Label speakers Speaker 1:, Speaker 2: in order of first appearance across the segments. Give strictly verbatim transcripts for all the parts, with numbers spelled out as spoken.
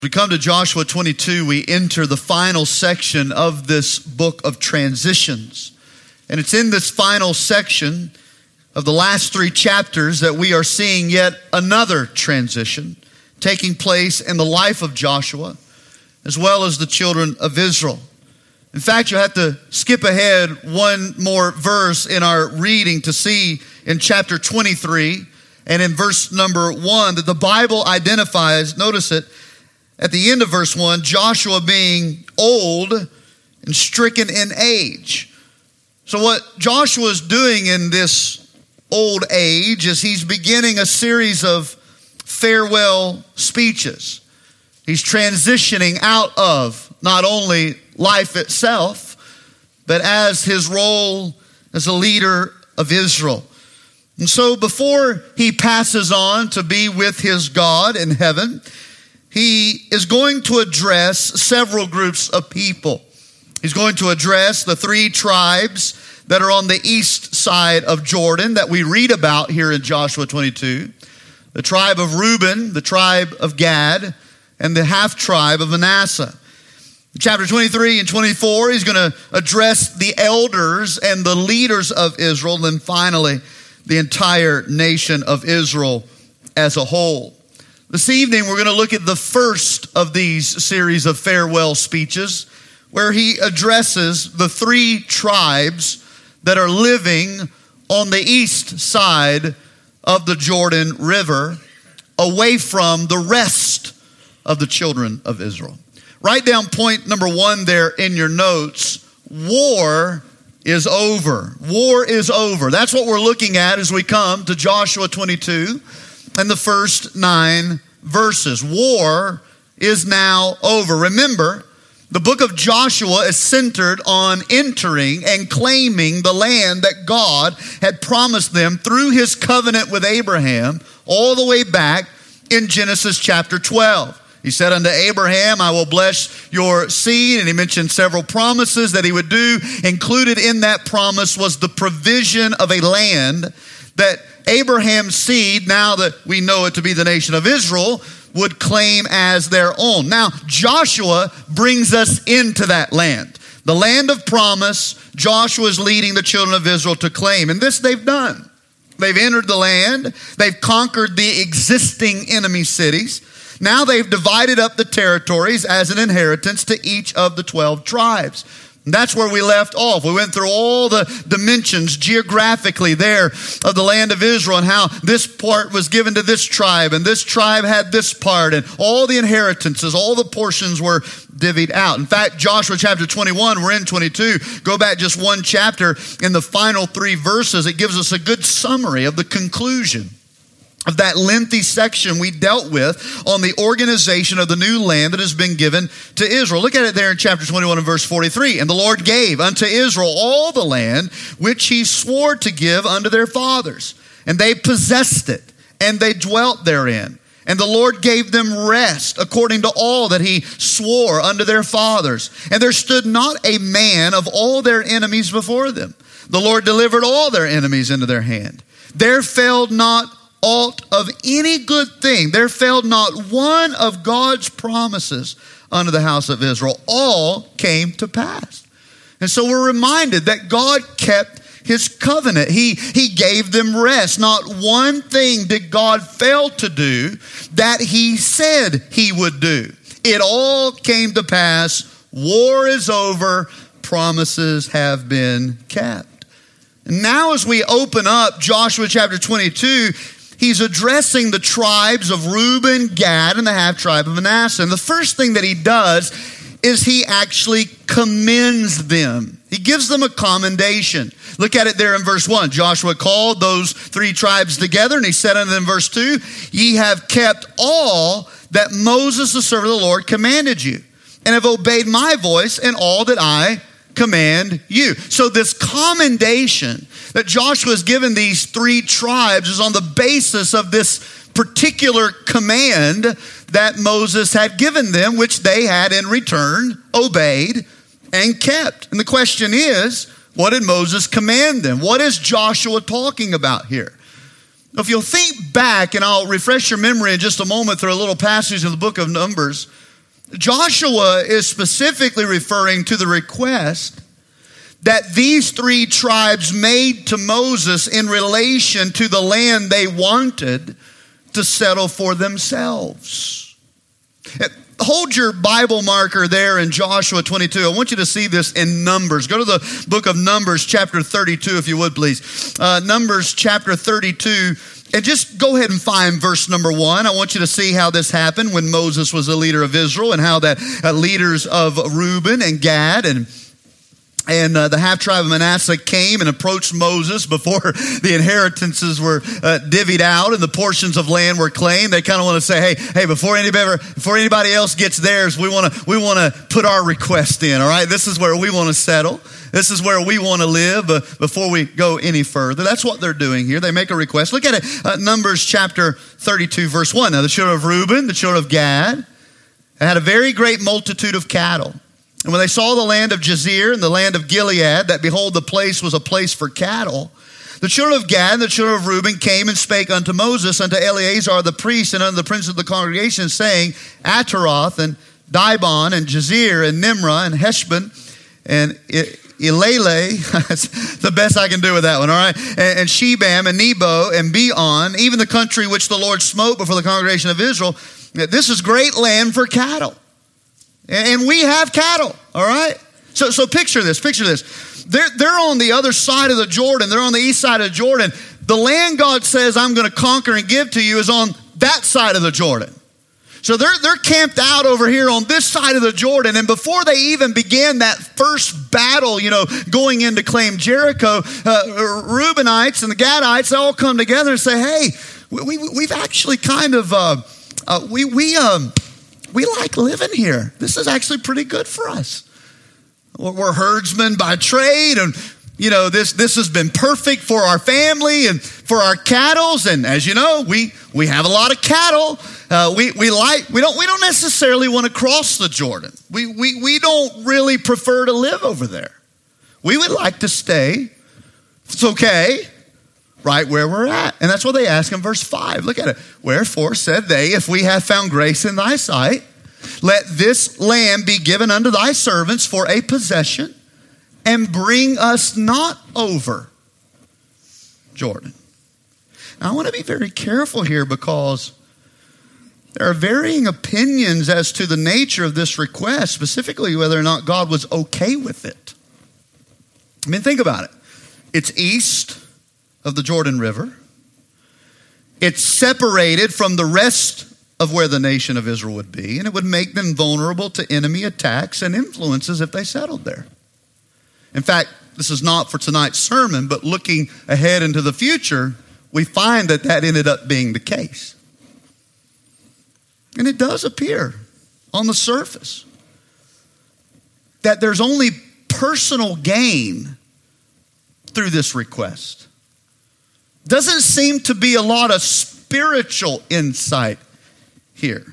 Speaker 1: We come to Joshua twenty-two, we enter the final section of this book of transitions. And it's in this final section of the last three chapters that we are seeing yet another transition taking place in the life of Joshua, as well as the children of Israel. In fact, you have to skip ahead one more verse in our reading to see in chapter twenty-three and in verse number one that the Bible identifies, notice it, at the end of verse one, Joshua being old and stricken in age. So what Joshua is doing in this old age is he's beginning a series of farewell speeches. He's transitioning out of not only life itself, but as his role as a leader of Israel. And so before he passes on to be with his God in heaven, he is going to address several groups of people. He's going to address the three tribes that are on the east side of Jordan that we read about here in Joshua twenty-two. The tribe of Reuben, the tribe of Gad, and the half tribe of Manasseh. In chapter twenty-three and twenty-four, he's going to address the elders and the leaders of Israel, and then finally, the entire nation of Israel as a whole. This evening, we're going to look at the first of these series of farewell speeches, where he addresses the three tribes that are living on the east side of the Jordan River, away from the rest of the children of Israel. Write down point number one there in your notes. War is over. War is over. That's what we're looking at as we come to Joshua twenty-two and the first nine verses. War is now over. Remember, the book of Joshua is centered on entering and claiming the land that God had promised them through his covenant with Abraham all the way back in Genesis chapter twelve. He said unto Abraham, I will bless your seed. And he mentioned several promises that he would do. Included in that promise was the provision of a land that Abraham's seed, now that we know it to be the nation of Israel, would claim as their own. Now, Joshua brings us into that land. The land of promise, Joshua is leading the children of Israel to claim. And this they've done. They've entered the land. They've conquered the existing enemy cities. Now they've divided up the territories as an inheritance to each of the twelve tribes. And that's where we left off. We went through all the dimensions geographically there of the land of Israel and how this part was given to this tribe and this tribe had this part and all the inheritances, all the portions were divvied out. In fact, Joshua chapter twenty-one, we're in twenty-two. Go back just one chapter in the final three verses. It gives us a good summary of the conclusion of that lengthy section we dealt with on the organization of the new land that has been given to Israel. Look at it there in chapter twenty-one and verse forty-three. And the Lord gave unto Israel all the land which he swore to give unto their fathers. And they possessed it, and they dwelt therein. And the Lord gave them rest according to all that he swore unto their fathers. And there stood not a man of all their enemies before them. The Lord delivered all their enemies into their hand. There failed not aught of any good thing. There failed not one of God's promises unto the house of Israel. All came to pass. And so we're reminded that God kept his covenant. He, he gave them rest. Not one thing did God fail to do that he said he would do. It all came to pass. War is over. Promises have been kept. And now as we open up Joshua chapter twenty-two, he's addressing the tribes of Reuben, Gad, and the half tribe of Manasseh. And the first thing that he does is he actually commends them. He gives them a commendation. Look at it there in verse one. Joshua called those three tribes together, and he said unto them, verse two, ye have kept all that Moses, the servant of the Lord, commanded you, and have obeyed my voice in all that I command you. So this commendation that Joshua has given these three tribes is on the basis of this particular command that Moses had given them, which they had in return obeyed and kept. And the question is, what did Moses command them? What is Joshua talking about here? If you'll think back, and I'll refresh your memory in just a moment through a little passage in the book of Numbers, Joshua is specifically referring to the request that these three tribes made to Moses in relation to the land they wanted to settle for themselves. Hold your Bible marker there in Joshua twenty-two. I want you to see this in Numbers. Go to the book of Numbers, chapter thirty-two, if you would, please. Uh, Numbers, chapter thirty-two. And just go ahead and find verse number one. I want you to see how this happened when Moses was the leader of Israel, and how that uh, leaders of Reuben and Gad and And uh, the half-tribe of Manasseh came and approached Moses before the inheritances were uh, divvied out and the portions of land were claimed. They kind of want to say, hey, hey, before anybody, before anybody else gets theirs, we want to we want to put our request in, all right? This is where we want to settle. This is where we want to live uh, before we go any further. That's what they're doing here. They make a request. Look at it, uh, Numbers chapter thirty-two, verse one. Now, the children of Reuben, the children of Gad, had a very great multitude of cattle. And when they saw the land of Jazer and the land of Gilead, that behold, the place was a place for cattle, the children of Gad and the children of Reuben came and spake unto Moses, unto Eleazar the priest, and unto the prince of the congregation, saying, Ataroth and Dibon and Jazer and Nimrah and Heshbon and Elele, that's the best I can do with that one, all right? And, and Shebam and Nebo and Beon, even the country which the Lord smote before the congregation of Israel, this is great land for cattle. And we have cattle, all right? So so picture this, picture this. They're, they're on the other side of the Jordan. They're on the east side of Jordan. The land God says I'm going to conquer and give to you is on that side of the Jordan. So they're, they're camped out over here on this side of the Jordan. And before they even began that first battle, you know, going in to claim Jericho, uh, Reubenites and the Gadites, they all come together and say, hey, we, we, we've actually kind of, uh, uh, we, we, um, We like living here. This is actually pretty good for us. We're herdsmen by trade, and you know this this has been perfect for our family and for our cattle. And as you know, we we have a lot of cattle. Uh, we we like we don't we don't necessarily want to cross the Jordan. We we we don't really prefer to live over there. We would like to stay. It's okay. Right where we're at. And that's what they ask in verse five. Look at it. Wherefore said they, if we have found grace in thy sight, let this land be given unto thy servants for a possession, and bring us not over Jordan. Now, I want to be very careful here, because there are varying opinions as to the nature of this request, specifically whether or not God was okay with it. I mean, think about it. It's east of the Jordan River. It's separated from the rest of where the nation of Israel would be, and it would make them vulnerable to enemy attacks and influences if they settled there. In fact, this is not for tonight's sermon, but looking ahead into the future, we find that that ended up being the case. And it does appear on the surface that there's only personal gain through this request. Doesn't seem to be a lot of spiritual insight here.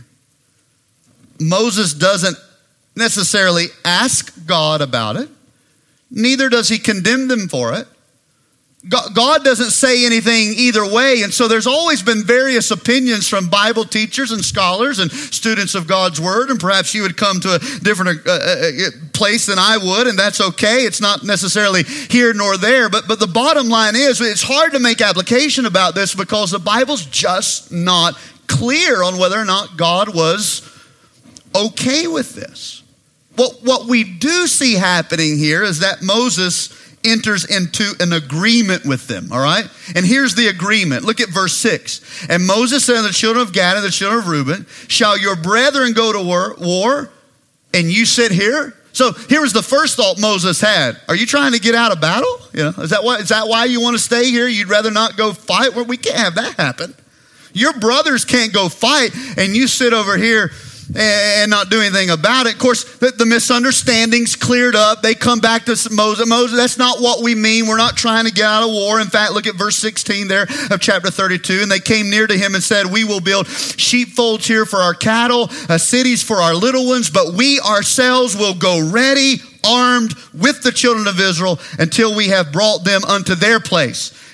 Speaker 1: Moses doesn't necessarily ask God about it. Neither does he condemn them for it. God doesn't say anything either way. And so there's always been various opinions from Bible teachers and scholars and students of God's word. And perhaps you would come to a different uh, uh, place than I would, and that's okay. It's not necessarily here nor there. But, but the bottom line is, it's hard to make application about this because the Bible's just not clear on whether or not God was okay with this. What, what we do see happening here is that Moses enters into an agreement with them, all right? And here's the agreement. Look at verse six. And Moses said unto the children of Gad and the children of Reuben, shall your brethren go to war, war and you sit here? So here was the first thought Moses had. Are you trying to get out of battle? You know, is that why, is that why you want to stay here? You'd rather not go fight? Well, we can't have that happen. Your brothers can't go fight and you sit over here and not do anything about it. Of course, the, the misunderstandings cleared up. They come back to Moses. Moses, that's not what we mean. We're not trying to get out of war. In fact, look at verse sixteen there of chapter thirty-two. And they came near to him and said, we will build sheepfolds here for our cattle, uh, cities for our little ones, but we ourselves will go ready, armed with the children of Israel until we have brought them unto their place.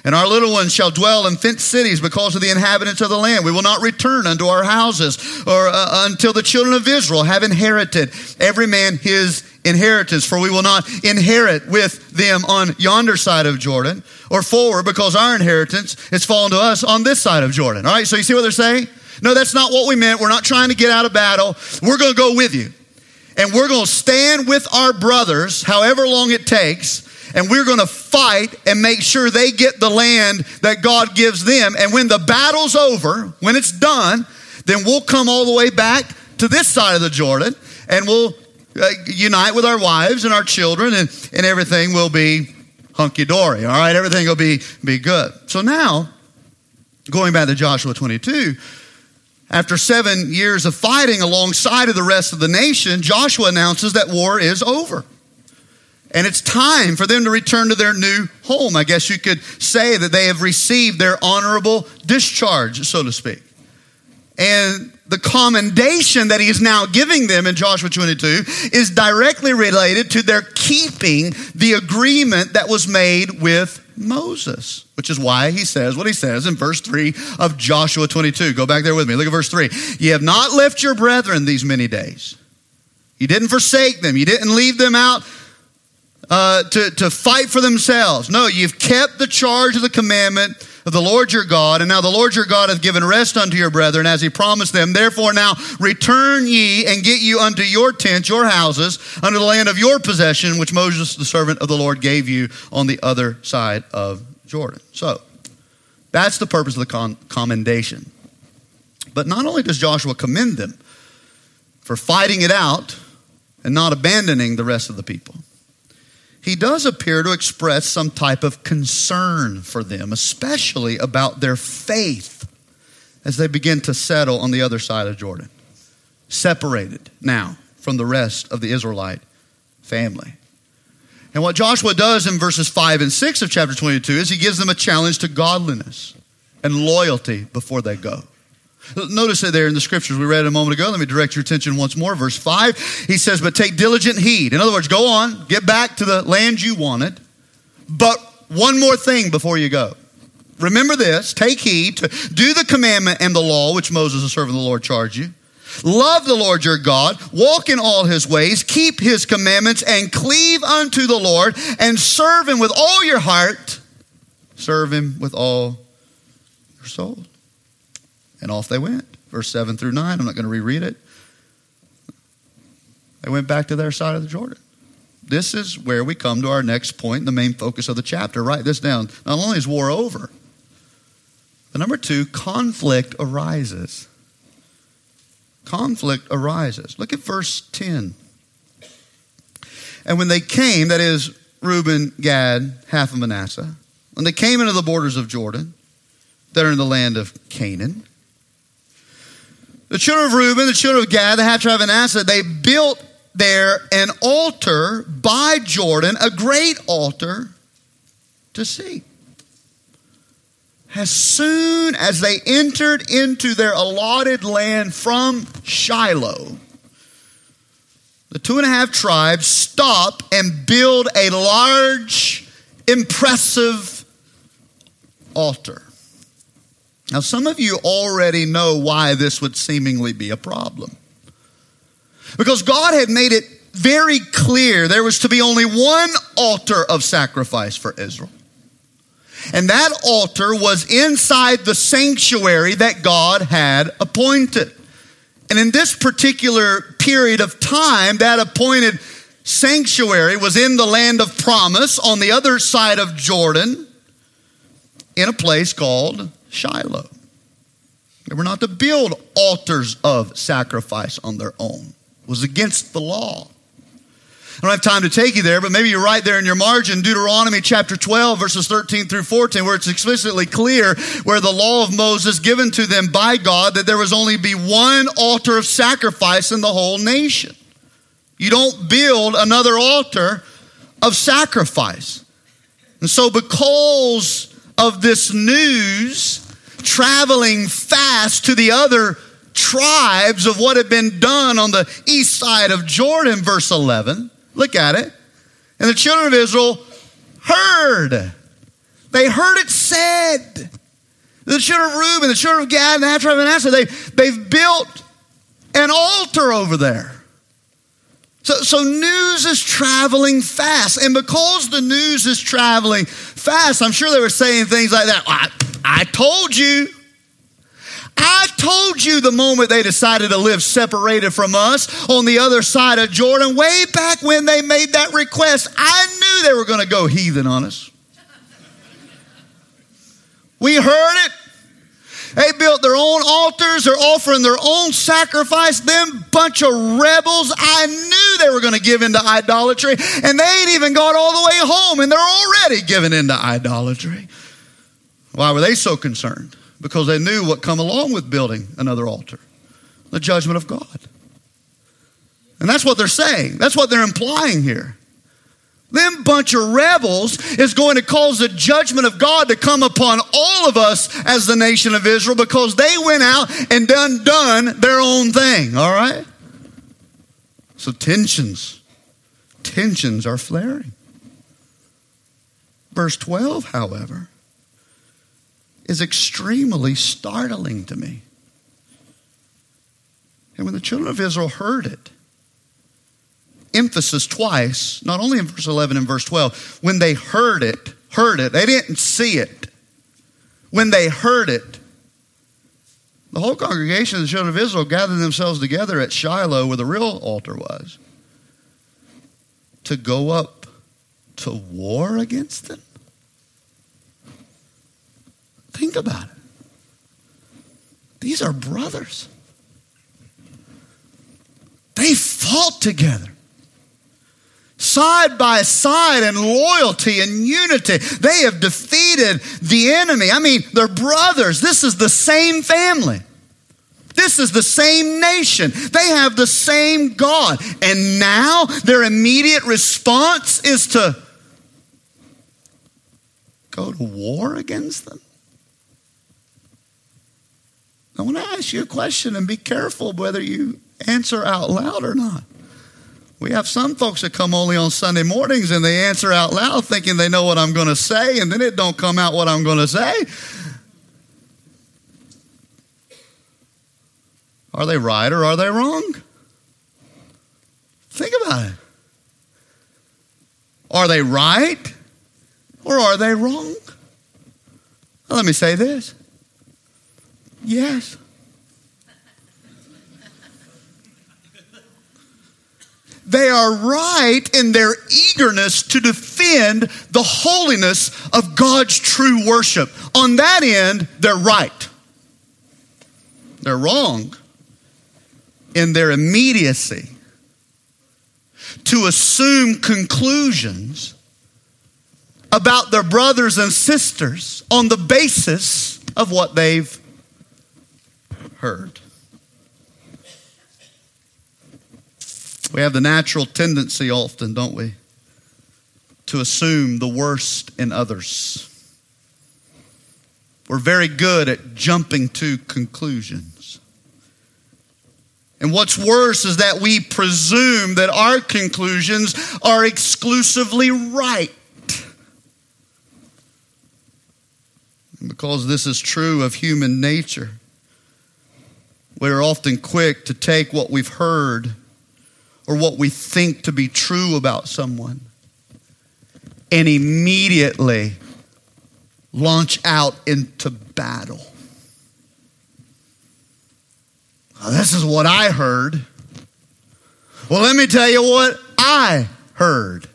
Speaker 1: And our little ones shall dwell in fenced cities because of the inhabitants of the land. We will not return unto our houses or uh, until the children of Israel have inherited every man his inheritance. For we will not inherit with them on yonder side of Jordan or forward, because our inheritance has fallen to us on this side of Jordan. All right, so you see what they're saying? No, that's not what we meant. We're not trying to get out of battle. We're going to go with you. And we're going to stand with our brothers, however long it takes, and we're going to fight and make sure they get the land that God gives them. And when the battle's over, when it's done, then we'll come all the way back to this side of the Jordan, and we'll uh, unite with our wives and our children, and, and everything will be hunky-dory. All right, everything will be, be good. So now, going back to Joshua twenty-two, after seven years of fighting alongside of the rest of the nation, Joshua announces that war is over. And it's time for them to return to their new home. I guess you could say that they have received their honorable discharge, so to speak. And the commendation that he is now giving them in Joshua twenty-two is directly related to their keeping the agreement that was made with Moses, which is why he says what he says in verse three of Joshua twenty-two. Go back there with me. Look at verse three. Ye have not left your brethren these many days. You didn't forsake them. You didn't leave them out uh, to, to fight for themselves. No, you've kept the charge of the commandment of the Lord your God, and now the Lord your God hath given rest unto your brethren as he promised them. Therefore now return ye and get you unto your tents, your houses, unto the land of your possession, which Moses the servant of the Lord gave you on the other side of Jordan. So that's the purpose of the con- commendation. But not only does Joshua commend them for fighting it out and not abandoning the rest of the people, he does appear to express some type of concern for them, especially about their faith as they begin to settle on the other side of Jordan, separated now from the rest of the Israelite family. And what Joshua does in verses five and six of chapter twenty-two is he gives them a challenge to godliness and loyalty before they go. Notice it there in the scriptures we read a moment ago. Let me direct your attention once more. Verse five, he says, but take diligent heed. In other words, go on, get back to the land you wanted. But one more thing before you go. Remember this, take heed to do the commandment and the law, which Moses, the servant of the Lord, charged you. Love the Lord your God, walk in all his ways, keep his commandments, and cleave unto the Lord, and serve him with all your heart. Serve him with all your soul. And off they went. Verse seven through nine. I'm not going to reread it. They went back to their side of the Jordan. This is where we come to our next point, the main focus of the chapter. Write this down. Not only is war over, but number two, conflict arises. Conflict arises. Look at verse ten. And when they came, that is Reuben, Gad, half of Manasseh, when they came into the borders of Jordan, that are in the land of Canaan, the children of Reuben, the children of Gad, the half tribe of Manasseh, they built there an altar by Jordan, a great altar to see. As soon as they entered into their allotted land from Shiloh, the two and a half tribes stop and build a large, impressive altar. Now, some of you already know why this would seemingly be a problem. Because God had made it very clear there was to be only one altar of sacrifice for Israel. And that altar was inside the sanctuary that God had appointed. And in this particular period of time, that appointed sanctuary was in the land of promise on the other side of Jordan in a place called Shiloh. They were not to build altars of sacrifice on their own. It was against the law. I don't have time to take you there, but maybe you're right there in your margin, Deuteronomy chapter twelve, verses thirteen through fourteen, where it's explicitly clear where the law of Moses given to them by God, that there was only be one altar of sacrifice in the whole nation. You don't build another altar of sacrifice. And so because of this news traveling fast to the other tribes of what had been done on the east side of Jordan, verse eleven, look at it. And the children of Israel heard They heard it said. The children of Reuben, the children of Gad, and Asher, and Manasseh, they, they've built an altar over there. So, so news is traveling fast. And because the news is traveling fast, I'm sure they were saying things like that. I, I told you. I told you the moment they decided to live separated from us on the other side of Jordan, way back when they made that request, I knew they were going to go heathen on us. We heard it. They built their own altars. They're offering their own sacrifice. Them bunch of rebels. I knew they were going to give into idolatry. And they ain't even got all the way home. And they're already giving into idolatry. Why were they so concerned? Because they knew what come along with building another altar. The judgment of God. And that's what they're saying. That's what they're implying here. Them bunch of rebels is going to cause the judgment of God to come upon all of us as the nation of Israel because they went out and done done their own thing, all right? So tensions, tensions are flaring. Verse twelve, however, is extremely startling to me. And when the children of Israel heard it, emphasis twice, not only in verse eleven and verse twelve, when they heard it, heard it, they didn't see it. When they heard it, the whole congregation of the children of Israel gathered themselves together at Shiloh, where the real altar was, to go up to war against them. Think about it. These are brothers. They fought together. Side by side in loyalty and unity. They have defeated the enemy. I mean, they're brothers. This is the same family. This is the same nation. They have the same God. And now their immediate response is to go to war against them. I want to ask you a question and be careful whether you answer out loud or not. We have some folks that come only on Sunday mornings and they answer out loud thinking they know what I'm going to say, and then it don't come out what I'm going to say. Are they right or are they wrong? Think about it. Are they right or are they wrong? Well, let me say this. Yes. They are right in their eagerness to defend the holiness of God's true worship. On that end, they're right. They're wrong in their immediacy to assume conclusions about their brothers and sisters on the basis of what they've heard. We have the natural tendency often, don't we, to assume the worst in others. We're very good at jumping to conclusions. And what's worse is that we presume that our conclusions are exclusively right. And because this is true of human nature, we're often quick to take what we've heard or what we think to be true about someone and immediately launch out into battle. Well, this is what I heard. Well, let me tell you what I heard.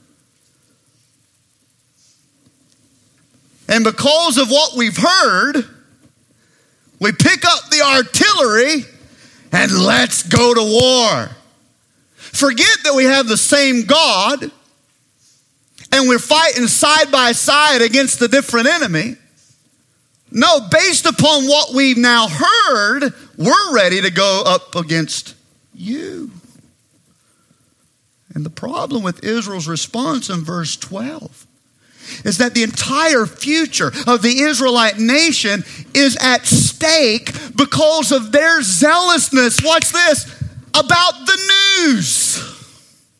Speaker 1: And because of what we've heard, we pick up the artillery and let's go to war. Forget that we have the same God and we're fighting side by side against a different enemy. No, based upon what we've now heard, we're ready to go up against you. And the problem with Israel's response in verse twelve is that the entire future of the Israelite nation is at stake because of their zealousness. Watch this. About the news.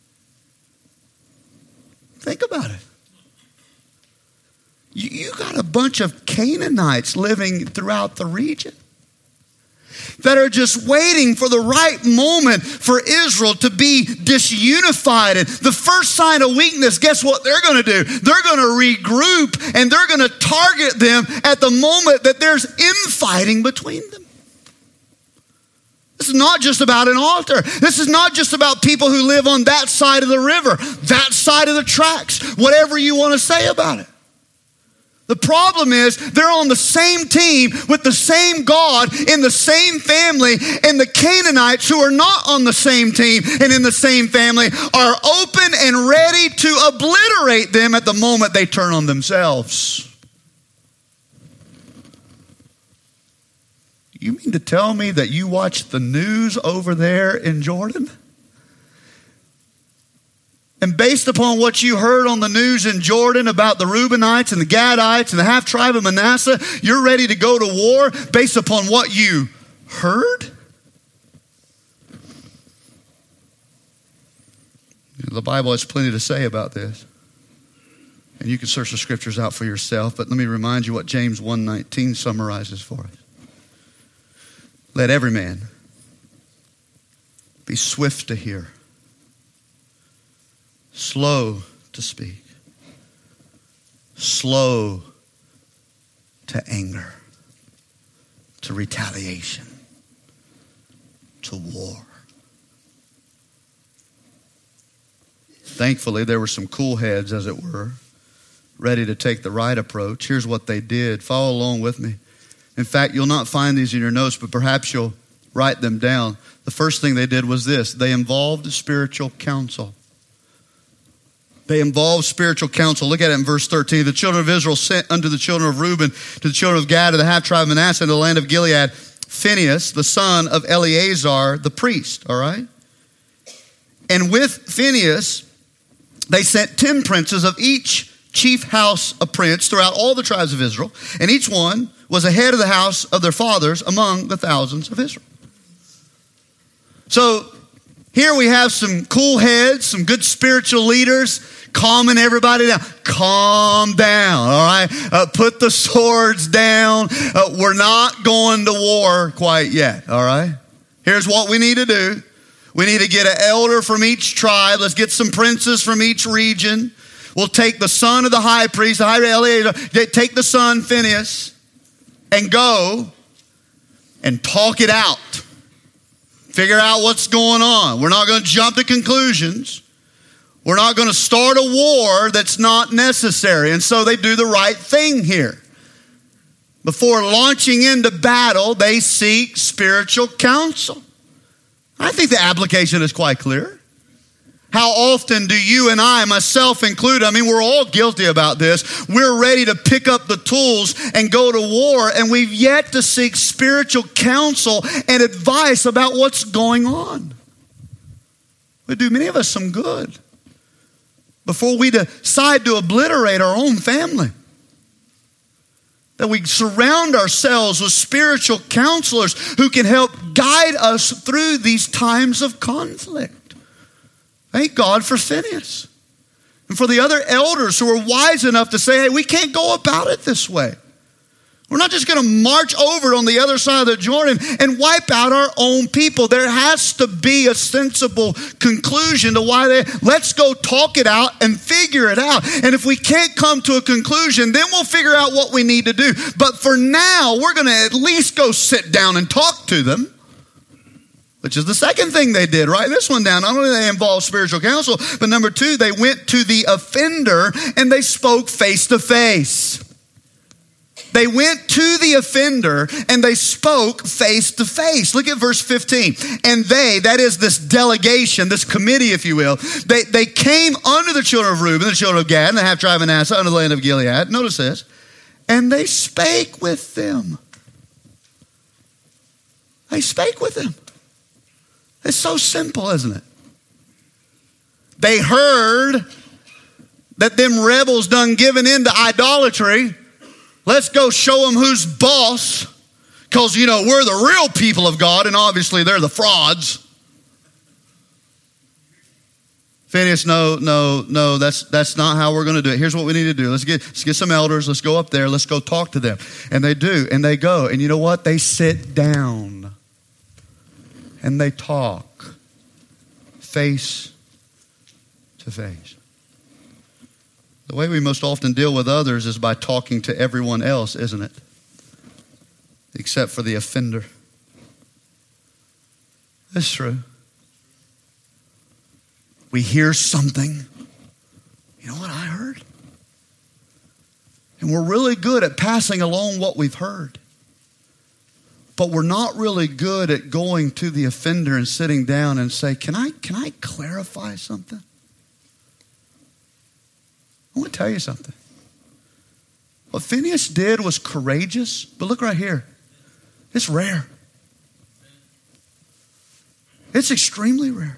Speaker 1: Think about it. You, you got a bunch bunch of Canaanites living throughout the region that are just waiting for the right moment for Israel to be disunified. And the first sign of weakness, guess what they're going to do? They're going to regroup and they're going to target them at the moment that there's infighting between them. This is not just about an altar. This is not just about people who live on that side of the river, that side of the tracks, whatever you want to say about it. The problem is they're on the same team with the same God in the same family, and the Canaanites who are not on the same team and in the same family are open and ready to obliterate them at the moment they turn on themselves. You mean to tell me that you watch the news over there in Jordan? And based upon what you heard on the news in Jordan about the Reubenites and the Gadites and the half tribe of Manasseh, you're ready to go to war based upon what you heard? The Bible has plenty to say about this. And you can search the scriptures out for yourself, but let me remind you what James one nineteen summarizes for us. Let every man be swift to hear, slow to speak, slow to anger, to retaliation, to war. Thankfully, there were some cool heads, as it were, ready to take the right approach. Here's what they did. Follow along with me. In fact, you'll not find these in your notes, but perhaps you'll write them down. The first thing they did was this. They involved spiritual counsel. They involved spiritual counsel. Look at it in verse thirteen. The children of Israel sent unto the children of Reuben, to the children of Gad, to the half tribe of Manasseh, and the land of Gilead, Phinehas, the son of Eleazar, the priest. All right? And with Phinehas, they sent ten princes of each chief house a prince throughout all the tribes of Israel, and each one was a head of the house of their fathers among the thousands of Israel. So here we have some cool heads, some good spiritual leaders calming everybody down. Calm down, all right? Uh, put the swords down. Uh, we're not going to war quite yet, all right? Here's what we need to do. We need to get an elder from each tribe. Let's get some princes from each region. We'll take the son of the high priest, the high Eleazar, take the son, Phinehas, and go and talk it out. Figure out what's going on. We're not going to jump to conclusions. We're not going to start a war that's not necessary. And so they do the right thing here. Before launching into battle, they seek spiritual counsel. I think the application is quite clear. How often do you and I, myself included, I mean, we're all guilty about this. We're ready to pick up the tools and go to war, and we've yet to seek spiritual counsel and advice about what's going on. It would do many of us some good before we decide to obliterate our own family. That we surround ourselves with spiritual counselors who can help guide us through these times of conflict. Thank God for Phinehas and for the other elders who are wise enough to say, hey, we can't go about it this way. We're not just going to march over on the other side of the Jordan and wipe out our own people. There has to be a sensible conclusion to why they, let's go talk it out and figure it out. And if we can't come to a conclusion, then we'll figure out what we need to do. But for now, we're going to at least go sit down and talk to them. Which is the second thing they did. Write this one down. Not only did they involve spiritual counsel, but number two, they went to the offender and they spoke face to face. They went to the offender and they spoke face to face. Look at verse fifteen. And they, that is this delegation, this committee, if you will, they, they came unto the children of Reuben, the children of Gad, and the half tribe of Manasseh, unto the land of Gilead. Notice this. And they spake with them. They spake with them. It's so simple, isn't it? They heard that them rebels done given into idolatry. Let's go show them who's boss. Because, you know, we're the real people of God, and obviously they're the frauds. Phineas, no, no, no, that's that's not how we're going to do it. Here's what we need to do. Let's get, let's get some elders. Let's go up there. Let's go talk to them. And they do, and they go. And you know what? They sit down, and they talk face to face. The way we most often deal with others is by talking to everyone else, isn't it? Except for the offender. That's true. We hear something. You know what I heard? And we're really good at passing along what we've heard. But we're not really good at going to the offender and sitting down and say, can I, can I clarify something? I want to tell you something. What Phineas did was courageous, but look right here. It's rare. It's extremely rare.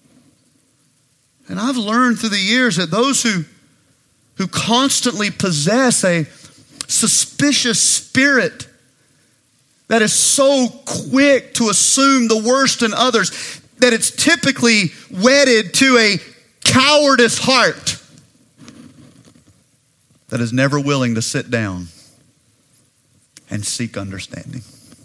Speaker 1: And I've learned through the years that those who, who constantly possess a suspicious spirit that is so quick to assume the worst in others, that it's typically wedded to a cowardice heart that is never willing to sit down and seek understanding.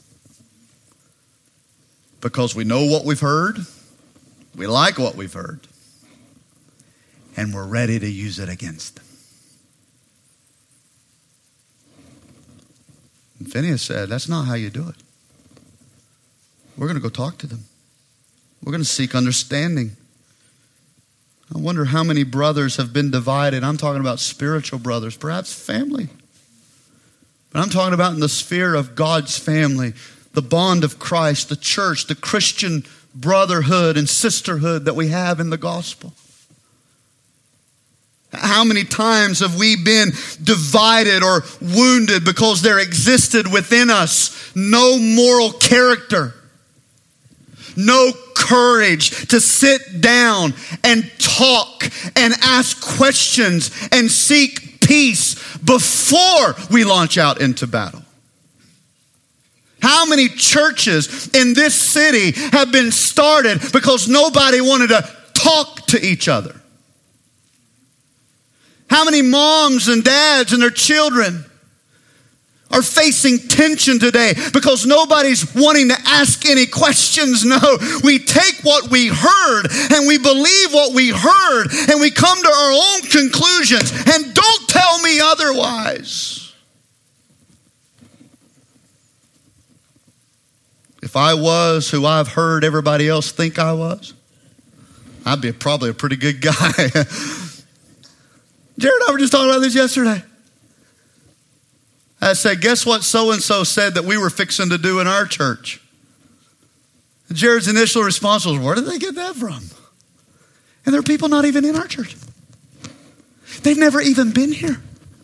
Speaker 1: Because we know what we've heard, we like what we've heard, and we're ready to use it against them. And Phineas said, that's not how you do it. We're going to go talk to them. We're going to seek understanding. I wonder how many brothers have been divided. I'm talking about spiritual brothers, perhaps family. But I'm talking about in the sphere of God's family, the bond of Christ, the church, the Christian brotherhood and sisterhood that we have in the gospel. How many times have we been divided or wounded because there existed within us no moral character, no courage to sit down and talk and ask questions and seek peace before we launch out into battle? How many churches in this city have been started because nobody wanted to talk to each other? How many moms and dads and their children are facing tension today because nobody's wanting to ask any questions? No, we take what we heard and we believe what we heard and we come to our own conclusions, and don't tell me otherwise. If I was who I've heard everybody else think I was, I'd be probably a pretty good guy. Jared and I were just talking about this yesterday. I said, guess what so-and-so said that we were fixing to do in our church? And Jared's initial response was, where did they get that from? And there are people not even in our church. They've never even been here.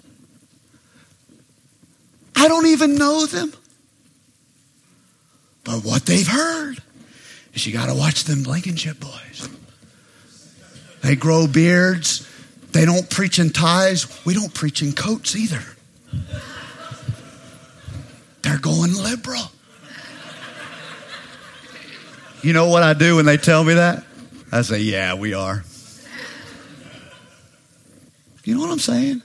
Speaker 1: I don't even know them. But what they've heard is you got to watch them Blankenship boys. They grow beards. They don't preach in ties. We don't preach in coats either. They're going liberal. You know what I do when they tell me that? I say, yeah, we are. You know what I'm saying?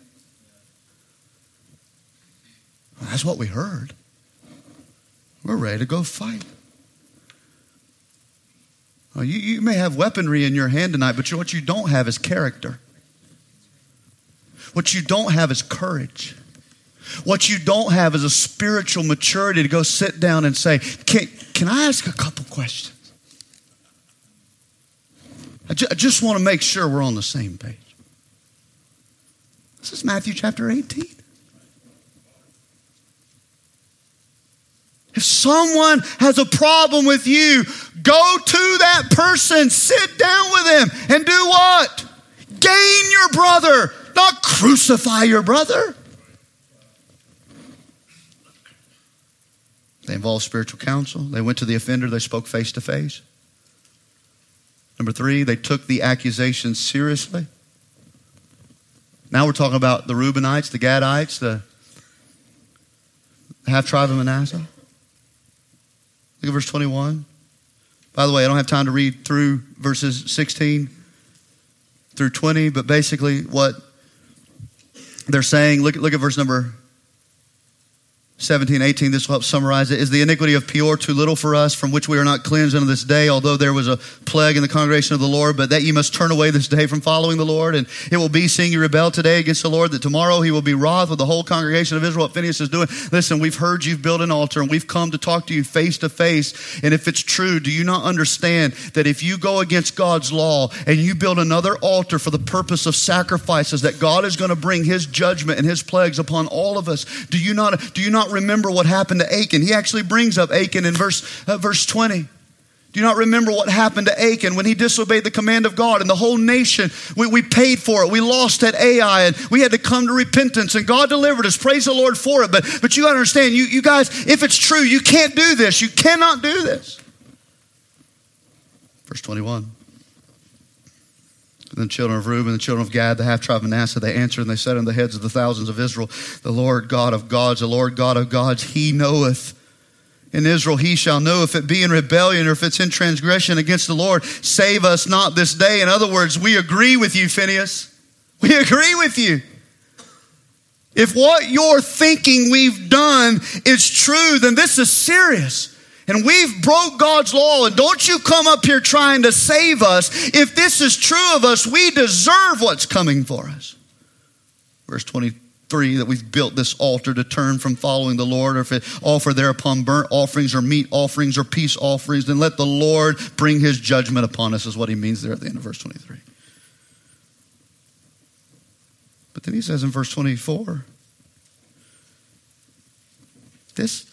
Speaker 1: Well, that's what we heard. We're ready to go fight. Oh, you, you may have weaponry in your hand tonight, but what you don't have is character. What you don't have is courage. What you don't have is a spiritual maturity to go sit down and say, can, can I ask a couple questions? I, ju- I just want to make sure we're on the same page. This is Matthew chapter eighteen. If someone has a problem with you, go to that person, sit down with them, and do what? Gain your brother, not crucify your brother. They involved spiritual counsel. They went to the offender. They spoke face to face. Number three, they took the accusation seriously. Now we're talking about the Reubenites, the Gadites, the half tribe of Manasseh. Look at verse twenty-one. By the way, I don't have time to read through verses sixteen through twenty, but basically what they're saying, look, look at verse number seventeen, eighteen, this will help summarize it. Is the iniquity of Peor too little for us, from which we are not cleansed unto this day, although there was a plague in the congregation of the Lord, but that ye must turn away this day from following the Lord? And it will be, seeing you rebel today against the Lord, that tomorrow he will be wroth with the whole congregation of Israel. What Phinehas is doing. Listen, we've heard you've built an altar, and we've come to talk to you face to face. And if it's true, do you not understand that if you go against God's law and you build another altar for the purpose of sacrifices, that God is going to bring his judgment and his plagues upon all of us? Do you not, do you not remember what happened to Achan? He actually brings up Achan in verse, uh, verse twenty. Do you not remember what happened to Achan when he disobeyed the command of God, and the whole nation, we, we paid for it. We lost at Ai, and we had to come to repentance, and God delivered us. Praise the Lord for it. But, but you understand, you, you guys, if it's true, you can't do this. You cannot do this. Verse twenty-one. And the children of Reuben, the children of Gad, the half-tribe of Manasseh, they answered and they said unto the heads of the thousands of Israel, the Lord God of gods, the Lord God of gods, he knoweth. In Israel he shall know if it be in rebellion or if it's in transgression against the Lord. Save us not this day. In other words, we agree with you, Phinehas. We agree with you. If what you're thinking we've done is true, then this is serious. And we've broke God's law, and don't you come up here trying to save us. If this is true of us, we deserve what's coming for us. Verse twenty-three, that we've built this altar to turn from following the Lord, or if it offer thereupon burnt offerings or meat offerings or peace offerings, then let the Lord bring his judgment upon us, is what he means there at the end of verse twenty-three. But then he says in verse twenty-four, this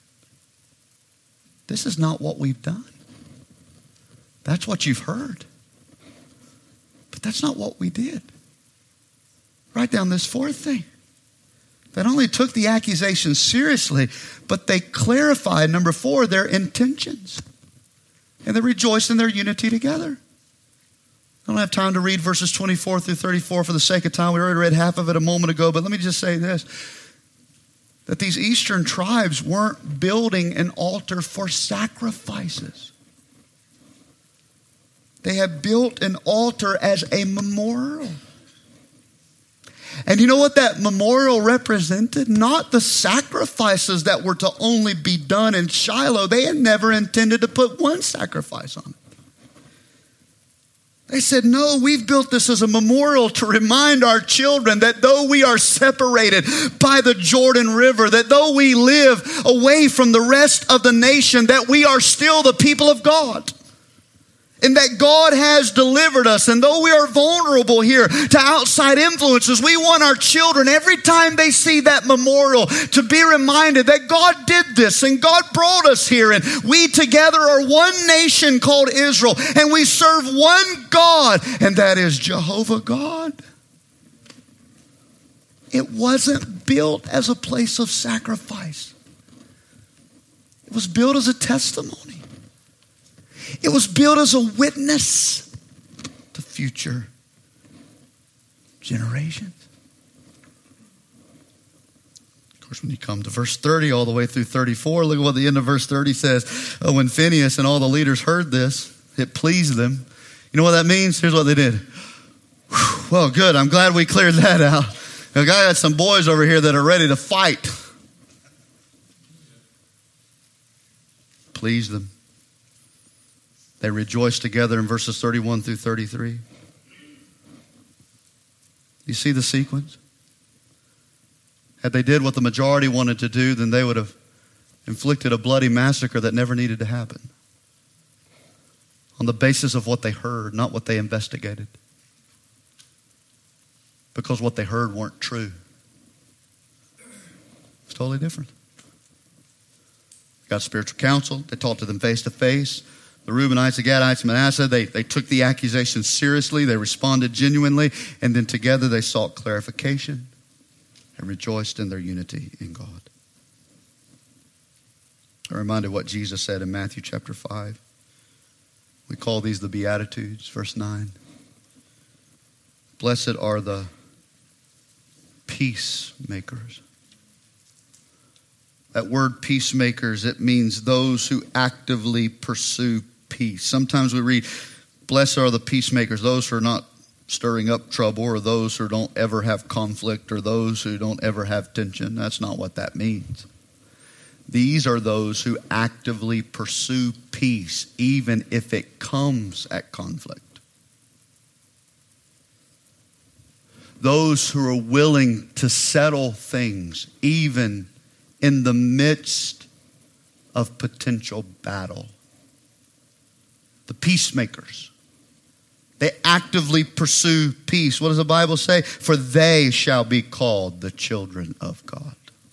Speaker 1: This is not what we've done. That's what you've heard. But that's not what we did. Write down this fourth thing. They not only took the accusation seriously, but they clarified, number four, their intentions. And they rejoiced in their unity together. I don't have time to read verses twenty-four through thirty-four for the sake of time. We already read half of it a moment ago, but let me just say this. That these eastern tribes weren't building an altar for sacrifices. They had built an altar as a memorial. And you know what that memorial represented? Not the sacrifices that were to only be done in Shiloh. They had never intended to put one sacrifice on it. They said, no, we've built this as a memorial to remind our children that though we are separated by the Jordan River, that though we live away from the rest of the nation, that we are still the people of God. And that God has delivered us. And though we are vulnerable here to outside influences, we want our children, every time they see that memorial, to be reminded that God did this and God brought us here. And we together are one nation called Israel. And we serve one God, and that is Jehovah God. It wasn't built as a place of sacrifice. It was built as a testimony. It was built as a witness to future generations. Of course, when you come to verse thirty all the way through thirty-four, look at what the end of verse thirty says. Oh, when Phinehas and all the leaders heard this, it pleased them. You know what that means? Here's what they did. Whew, well, good. I'm glad we cleared that out. I got some boys over here that are ready to fight. Pleased them. They rejoiced together in verses thirty-one through thirty-three. You see the sequence? Had they did what the majority wanted to do, then they would have inflicted a bloody massacre that never needed to happen. On the basis of what they heard, not what they investigated. Because what they heard weren't true. It's totally different. They got spiritual counsel. They talked to them face to face. The Reubenites, the Gadites, Manasseh, they, they took the accusation seriously. They responded genuinely. And then together they sought clarification and rejoiced in their unity in God. I'm reminded what Jesus said in Matthew chapter five. We call these the Beatitudes, verse nine. Blessed are the peacemakers. That word peacemakers, it means those who actively pursue peace. Sometimes we read, blessed are the peacemakers, those who are not stirring up trouble, or those who don't ever have conflict, or those who don't ever have tension. That's not what that means. These are those who actively pursue peace, even if it comes at conflict. Those who are willing to settle things, even in the midst of potential battle. The peacemakers. They actively pursue peace. What does the Bible say? For they shall be called the children of God.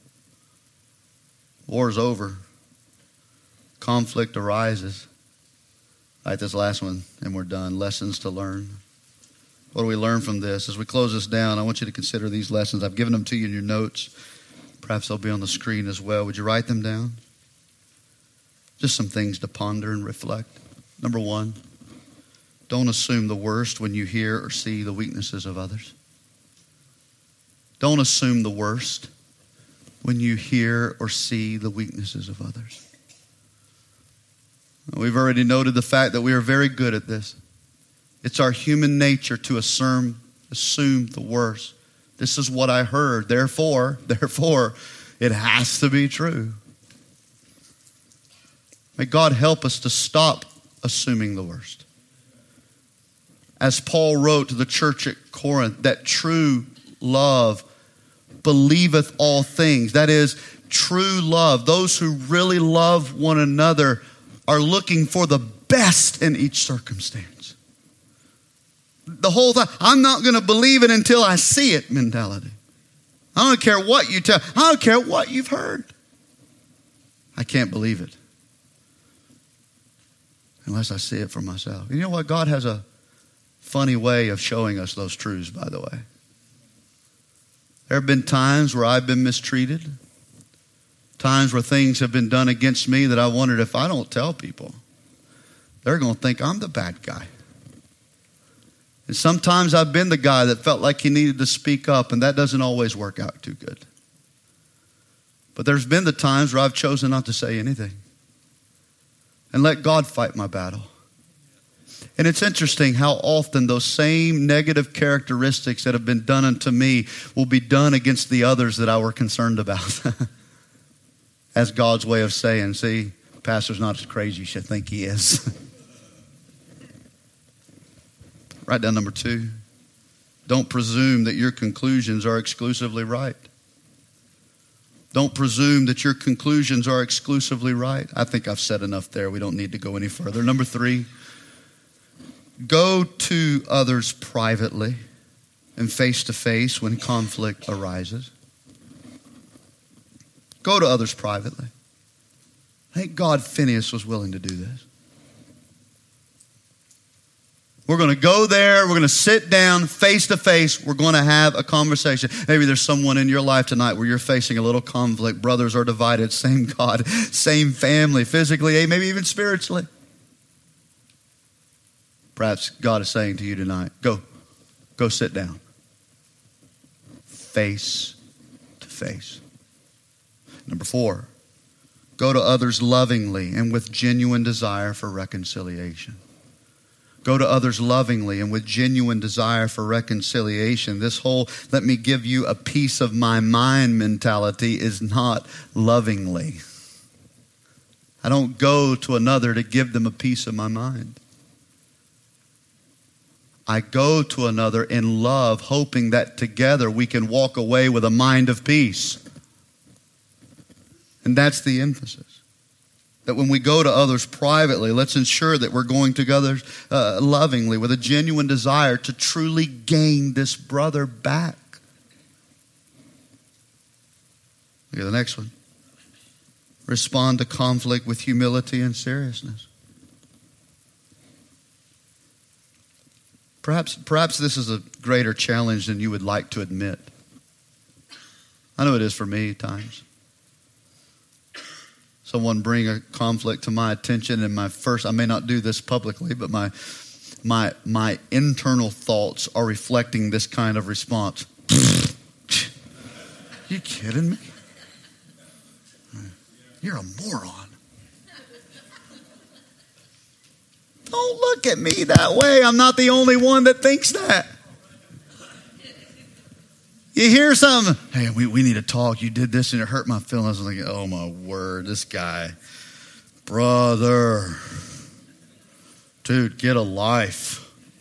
Speaker 1: War's over. Conflict arises. All right, this last one, and we're done. Lessons to learn. What do we learn from this? As we close this down, I want you to consider these lessons. I've given them to you in your notes. Perhaps they'll be on the screen as well. Would you write them down? Just some things to ponder and reflect. Number one, don't assume the worst when you hear or see the weaknesses of others. Don't assume the worst when you hear or see the weaknesses of others. We've already noted the fact that we are very good at this. It's our human nature to assume, assume the worst. This is what I heard. Therefore, therefore, it has to be true. May God help us to stop assuming the worst. As Paul wrote to the church at Corinth, that true love believeth all things. That is, true love. Those who really love one another are looking for the best in each circumstance. The whole time, I'm not going to believe it until I see it mentality. I don't care what you tell. I don't care what you've heard. I can't believe it unless I see it for myself. You know what? God has a funny way of showing us those truths, by the way. There have been times where I've been mistreated. Times where things have been done against me that I wondered, if I don't tell people, they're going to think I'm the bad guy. And sometimes I've been the guy that felt like he needed to speak up, and that doesn't always work out too good. But there's been the times where I've chosen not to say anything and let God fight my battle. And it's interesting how often those same negative characteristics that have been done unto me will be done against the others that I were concerned about. As God's way of saying, see, pastor's not as crazy as you think he is. Write down number two. Don't presume that your conclusions are exclusively right. Don't presume that your conclusions are exclusively right. I think I've said enough there. We don't need to go any further. Number three, go to others privately and face to face when conflict arises. Go to others privately. Thank God Phineas was willing to do this. We're going to go there. We're going to sit down face to face. We're going to have a conversation. Maybe there's someone in your life tonight where you're facing a little conflict. Brothers are divided. Same God, same family, physically, maybe even spiritually. Perhaps God is saying to you tonight, go, go sit down. Face to face. Number four, go to others lovingly and with genuine desire for reconciliation. Go to others lovingly and with genuine desire for reconciliation. This whole let me give you a piece of my mind mentality is not lovingly. I don't go to another to give them a piece of my mind. I go to another in love, hoping that together we can walk away with a mind of peace. And that's the emphasis. That when we go to others privately, let's ensure that we're going to others uh, lovingly with a genuine desire to truly gain this brother back. Look at the next one. Respond to conflict with humility and seriousness. Perhaps, perhaps this is a greater challenge than you would like to admit. I know it is for me at times. Someone bring a conflict to my attention, and my first, I may not do this publicly, but my my my internal thoughts are reflecting this kind of response. You kidding me? You're a moron. Don't look at me that way. I'm not the only one that thinks that. You hear something, hey, we, we need to talk. You did this and it hurt my feelings. I was like, oh my word, this guy. Brother. Dude, get a life.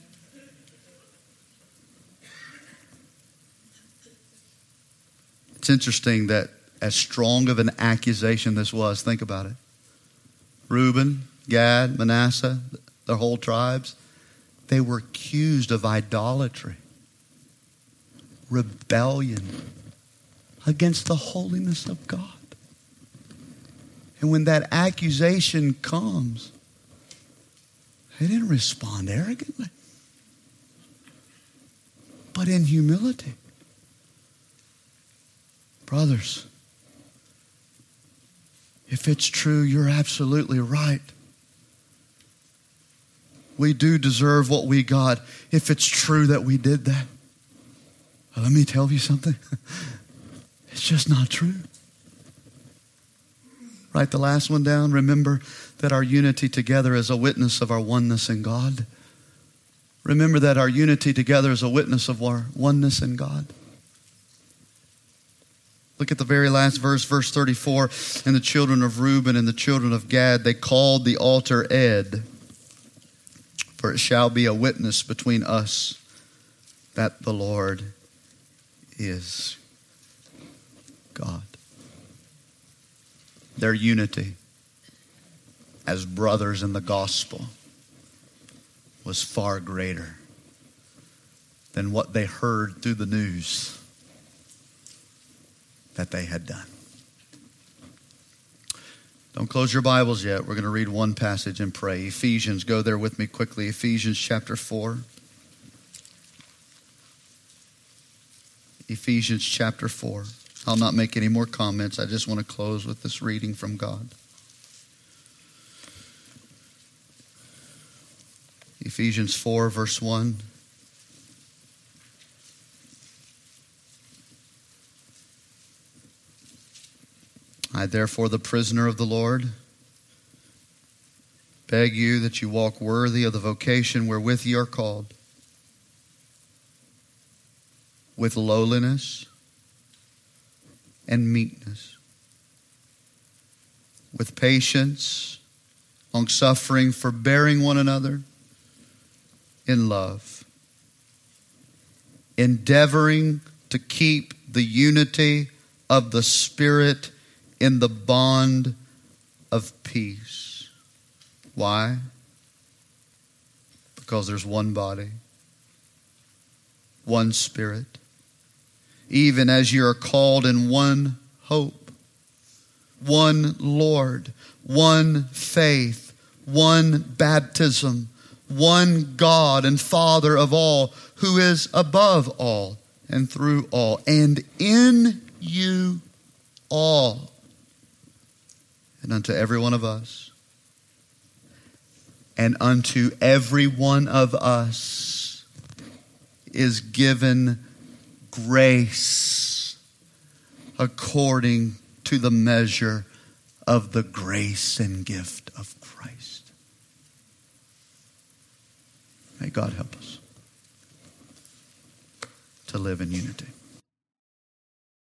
Speaker 1: It's interesting that as strong of an accusation this was, think about it. Reuben, Gad, Manasseh, their whole tribes, they were accused of idolatry, rebellion against the holiness of God. And when that accusation comes, they didn't respond arrogantly, but in humility. Brothers, if it's true, you're absolutely right. We do deserve what we got if it's true that we did that. Well, let me tell you something. It's just not true. Write the last one down. Remember that our unity together is a witness of our oneness in God. Remember that our unity together is a witness of our oneness in God. Look at the very last verse, verse thirty-four. And the children of Reuben and the children of Gad, they called the altar Ed, for it shall be a witness between us that the Lord is God. Their unity as brothers in the gospel was far greater than what they heard through the news that they had done. Don't close your Bibles yet. We're going to read one passage and pray. Ephesians, go there with me quickly. Ephesians chapter four. Ephesians chapter four. I'll not make any more comments. I just want to close with this reading from God. Ephesians four, verse one. I, therefore, the prisoner of the Lord, beg you that you walk worthy of the vocation wherewith ye are called, with lowliness and meekness, with patience, long-suffering, forbearing one another in love, endeavoring to keep the unity of the Spirit in the bond of peace. Why? Because there's one body, one Spirit, even as you are called in one hope, one Lord, one faith, one baptism, one God and Father of all, who is above all and through all, and in you all. And unto every one of us, and unto every one of us is given grace according to the measure of the grace and gift of Christ. May God help us to live in unity.